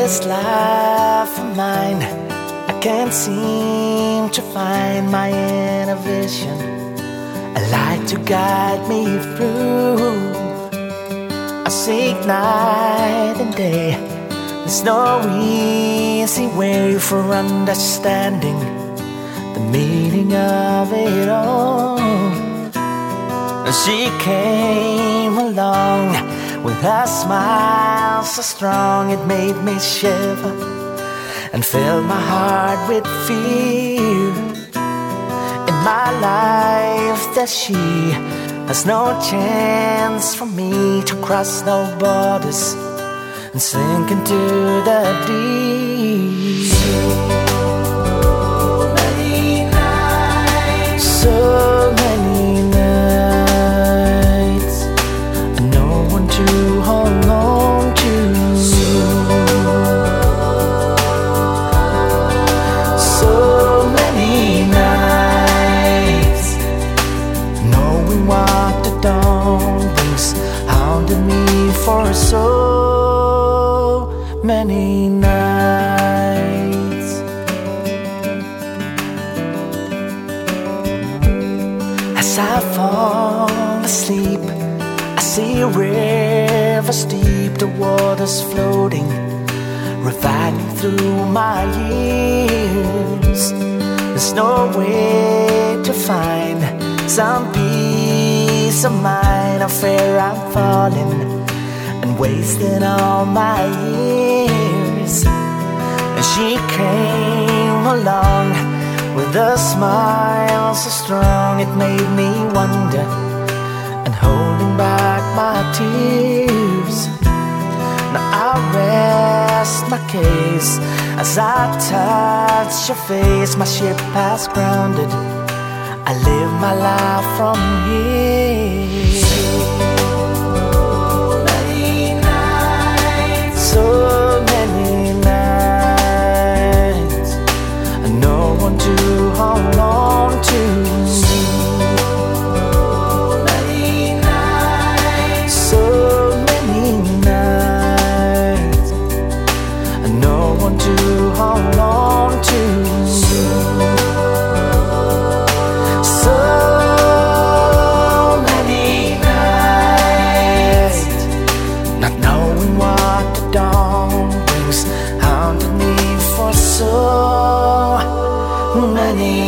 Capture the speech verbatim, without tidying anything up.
this life of mine, I can't seem to find my inner vision, a light to guide me through. I seek night and day, there's no easy way for understanding the meaning of it all. She came along with her smile so strong it made me shiver and filled my heart with fear. In my life that she has no chance for me to cross no borders and sink into the deep. So many nights, so many nights, and no one to hold on to. So many nights, knowing what the dawn brings, hounded me for so many nights. As I fall asleep, I see rivers deep, the waters floating, reviving through my years. There's no way to find some peace of mind. I fear I'm falling and wasting all my years. And she came along with a smile so strong it made me wonder, and holding back my tears. Now I rest my case as I touch your face. My ship has grounded, I live my life from here. So many nights, and no one to hold on to. So many nights, so many nights, and no one to hold on to. So many nights, not knowing what the dawn brings, haunted me for so many